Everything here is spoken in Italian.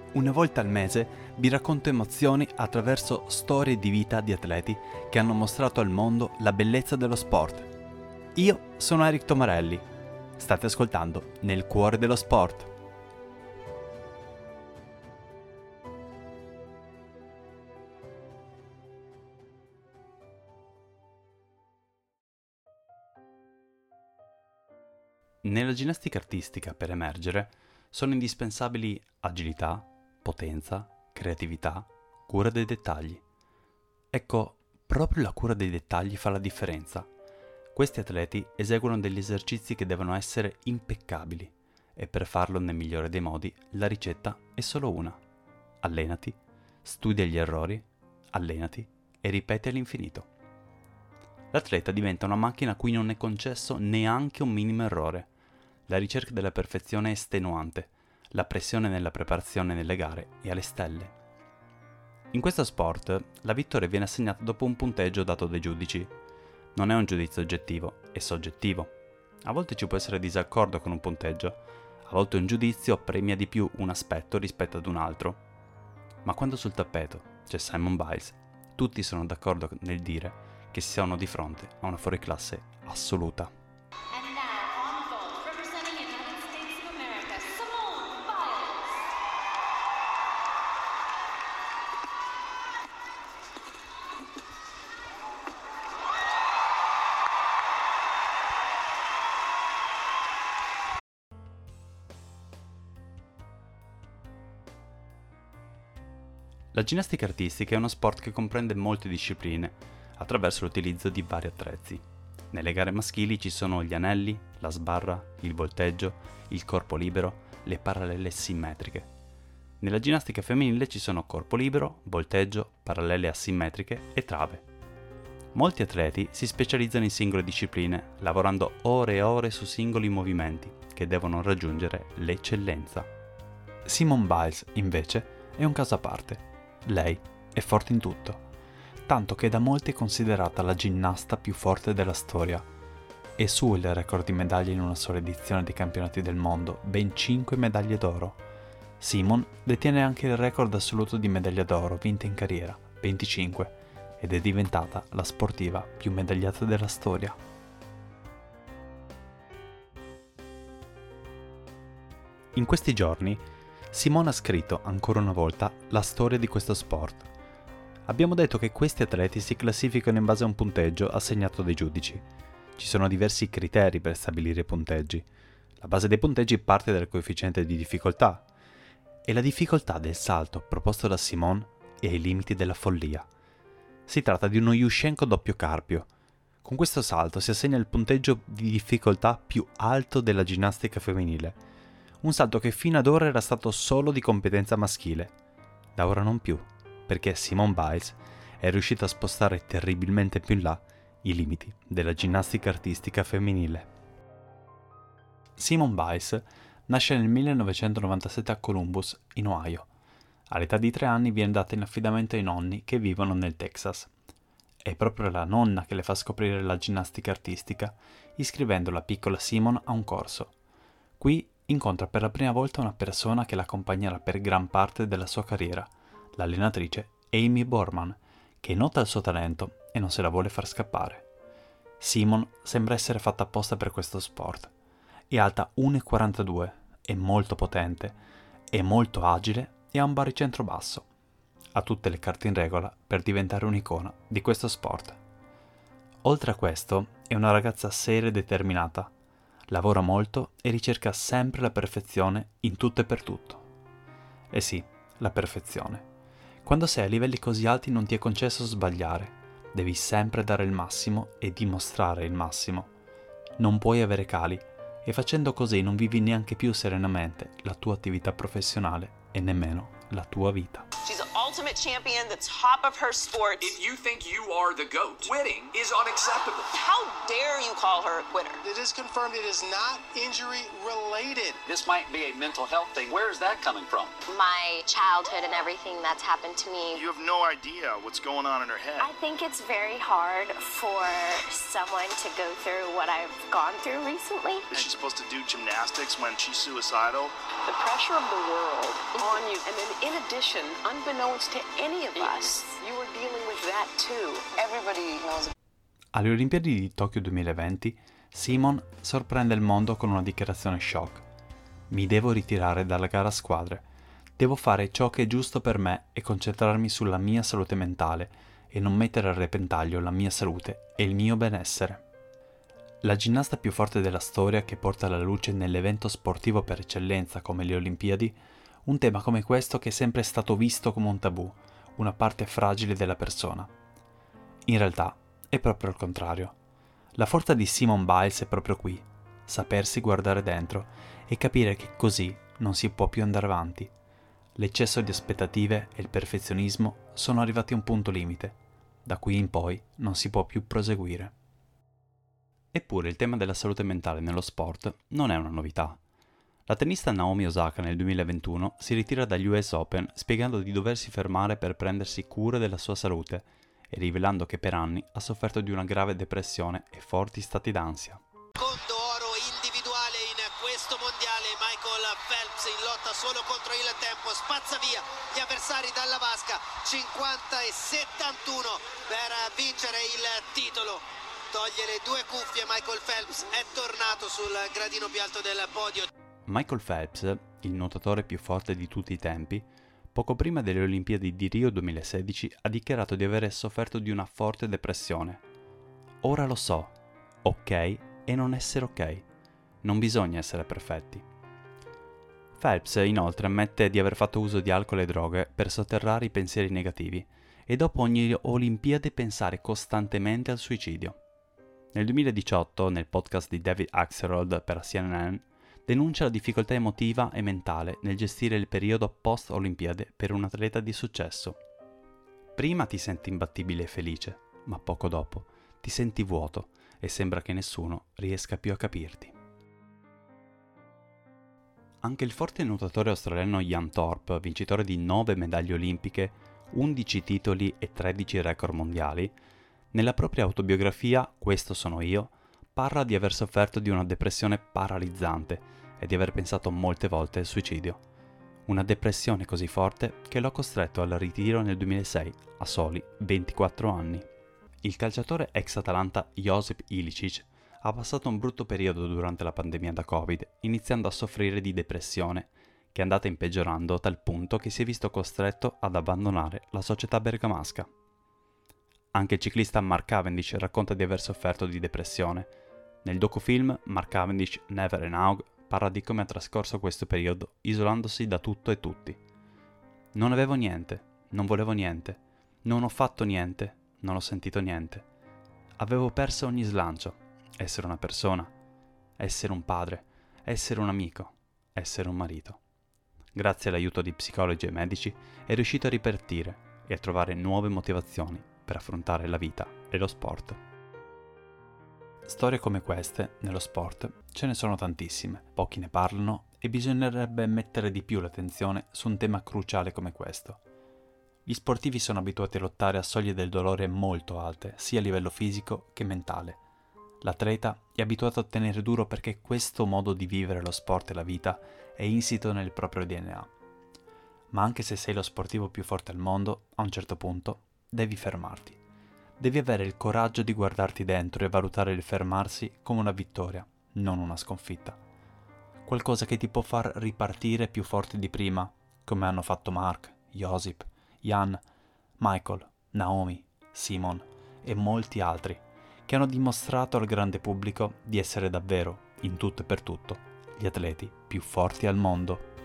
Una volta al mese vi racconto emozioni attraverso storie di vita di atleti che hanno mostrato al mondo la bellezza dello sport. Io sono Eric Tomarelli. State ascoltando Nel cuore dello sport. Nella ginnastica artistica, per emergere, sono indispensabili agilità, potenza, creatività, cura dei dettagli. Ecco, proprio la cura dei dettagli fa la differenza. Questi atleti eseguono degli esercizi che devono essere impeccabili e per farlo nel migliore dei modi la ricetta è solo una. Allenati, studia gli errori, allenati e ripeti all'infinito. L'atleta diventa una macchina a cui non è concesso neanche un minimo errore. La ricerca della perfezione è estenuante, la pressione nella preparazione nelle gare è alle stelle. In questo sport la vittoria viene assegnata dopo un punteggio dato dai giudici. Non è un giudizio oggettivo, è soggettivo. A volte ci può essere disaccordo con un punteggio, a volte un giudizio premia di più un aspetto rispetto ad un altro. Ma quando sul tappeto c'è Simone Biles, tutti sono d'accordo nel dire che si sono di fronte a una fuoriclasse assoluta. La ginnastica artistica è uno sport che comprende molte discipline attraverso l'utilizzo di vari attrezzi. Nelle gare maschili ci sono gli anelli, la sbarra, il volteggio, il corpo libero, le parallele simmetriche. Nella ginnastica femminile ci sono corpo libero, volteggio, parallele asimmetriche e trave. Molti atleti si specializzano in singole discipline, lavorando ore e ore su singoli movimenti che devono raggiungere l'eccellenza. Simone Biles, invece, è un caso a parte. Lei è forte in tutto, tanto che da molti è considerata la ginnasta più forte della storia. È suo il record di medaglie in una sola edizione dei campionati del mondo, ben 5 medaglie d'oro. Simone detiene anche il record assoluto di medaglie d'oro vinte in carriera, 25, ed è diventata la sportiva più medagliata della storia. In questi giorni Simone ha scritto ancora una volta la storia di questo sport. Abbiamo detto che questi atleti si classificano in base a un punteggio assegnato dai giudici. Ci sono diversi criteri per stabilire i punteggi. La base dei punteggi parte dal coefficiente di difficoltà e la difficoltà del salto proposto da Simone è ai limiti della follia. Si tratta di uno Jushchenko doppio carpio. Con questo salto si assegna il punteggio di difficoltà più alto della ginnastica femminile. Un salto che fino ad ora era stato solo di competenza maschile. Da ora non più, perché Simone Biles è riuscita a spostare terribilmente più in là i limiti della ginnastica artistica femminile. Simone Biles nasce nel 1997 a Columbus, in Ohio. All'età di 3 anni viene data in affidamento ai nonni che vivono nel Texas. È proprio la nonna che le fa scoprire la ginnastica artistica, iscrivendo la piccola Simone a un corso. Qui incontra per la prima volta una persona che l'accompagnerà per gran parte della sua carriera, l'allenatrice Amy Borman, che nota il suo talento e non se la vuole far scappare. Simone sembra essere fatta apposta per questo sport. È alta 1,42, è molto potente, è molto agile e ha un baricentro basso. Ha tutte le carte in regola per diventare un'icona di questo sport. Oltre a questo, è una ragazza seria e determinata. Lavora molto e ricerca sempre la perfezione in tutto e per tutto. Eh sì, la perfezione. Quando sei a livelli così alti non ti è concesso sbagliare. Devi sempre dare il massimo e dimostrare il massimo. Non puoi avere cali e facendo così non vivi neanche più serenamente la tua attività professionale e nemmeno la tua vita. She's ultimate champion, the top of her sport. If you think you are the GOAT, quitting is unacceptable. How dare you call her a quitter? It is confirmed it is not injury related. This might be a mental health thing. Where is that coming from? My childhood and everything that's happened to me. You have no idea what's going on in her head. I think it's very hard for someone to go through what I've gone through recently. Is she supposed to do gymnastics when she's suicidal? The pressure of the world on you, and then in addition, unbeknownst to any of us, you were dealing with that too. Everybody knows. Alle Olimpiadi di Tokyo 2020, Simon sorprende il mondo con una dichiarazione shock. Mi devo ritirare dalla gara a squadre. Devo fare ciò che è giusto per me e concentrarmi sulla mia salute mentale e non mettere a repentaglio la mia salute e il mio benessere. La ginnasta più forte della storia che porta alla luce nell'evento sportivo per eccellenza come le Olimpiadi un tema come questo che è sempre stato visto come un tabù, una parte fragile della persona. In realtà è proprio il contrario. La forza di Simone Biles è proprio qui, sapersi guardare dentro e capire che così non si può più andare avanti. L'eccesso di aspettative e il perfezionismo sono arrivati a un punto limite, da qui in poi non si può più proseguire. Eppure il tema della salute mentale nello sport non è una novità. La tennista Naomi Osaka nel 2021 si ritira dagli US Open spiegando di doversi fermare per prendersi cura della sua salute e rivelando che per anni ha sofferto di una grave depressione e forti stati d'ansia. Secondo oro individuale in questo mondiale, Michael Phelps in lotta solo contro il tempo, spazza via gli avversari dalla vasca, 50 e 71 per vincere il titolo. Toglie le due cuffie, Michael Phelps è tornato sul gradino più alto del podio. Michael Phelps, il nuotatore più forte di tutti i tempi, poco prima delle Olimpiadi di Rio 2016 ha dichiarato di aver sofferto di una forte depressione. Ora lo so, ok e non essere ok. Non bisogna essere perfetti. Phelps inoltre ammette di aver fatto uso di alcol e droghe per sotterrare i pensieri negativi e dopo ogni Olimpiade pensare costantemente al suicidio. Nel 2018, nel podcast di David Axelrod per CNN, denuncia la difficoltà emotiva e mentale nel gestire il periodo post-Olimpiade per un atleta di successo. Prima ti senti imbattibile e felice, ma poco dopo ti senti vuoto e sembra che nessuno riesca più a capirti. Anche il forte nuotatore australiano Ian Thorpe, vincitore di 9 medaglie olimpiche, 11 titoli e 13 record mondiali, nella propria autobiografia Questo sono io, parla di aver sofferto di una depressione paralizzante e di aver pensato molte volte al suicidio. Una depressione così forte che lo ha costretto al ritiro nel 2006, a soli 24 anni. Il calciatore ex Atalanta Josip Ilicic ha passato un brutto periodo durante la pandemia da Covid, iniziando a soffrire di depressione, che è andata impeggiorando a tal punto che si è visto costretto ad abbandonare la società bergamasca. Anche il ciclista Mark Cavendish racconta di aver sofferto di depressione. Nel docufilm Mark Cavendish Never Enough parla di come ha trascorso questo periodo isolandosi da tutto e tutti. Non avevo niente, non volevo niente, non ho fatto niente, non ho sentito niente. Avevo perso ogni slancio, essere una persona, essere un padre, essere un amico, essere un marito. Grazie all'aiuto di psicologi e medici è riuscito a ripartire e a trovare nuove motivazioni per affrontare la vita e lo sport. Storie come queste, nello sport, ce ne sono tantissime, pochi ne parlano e bisognerebbe mettere di più l'attenzione su un tema cruciale come questo. Gli sportivi sono abituati a lottare a soglie del dolore molto alte, sia a livello fisico che mentale. L'atleta è abituato a tenere duro perché questo modo di vivere lo sport e la vita è insito nel proprio DNA. Ma anche se sei lo sportivo più forte al mondo, a un certo punto devi fermarti. Devi avere il coraggio di guardarti dentro e valutare il fermarsi come una vittoria, non una sconfitta. Qualcosa che ti può far ripartire più forte di prima, come hanno fatto Mark, Josip, Jan, Michael, Naomi, Simon e molti altri, che hanno dimostrato al grande pubblico di essere davvero, in tutto e per tutto, gli atleti più forti al mondo.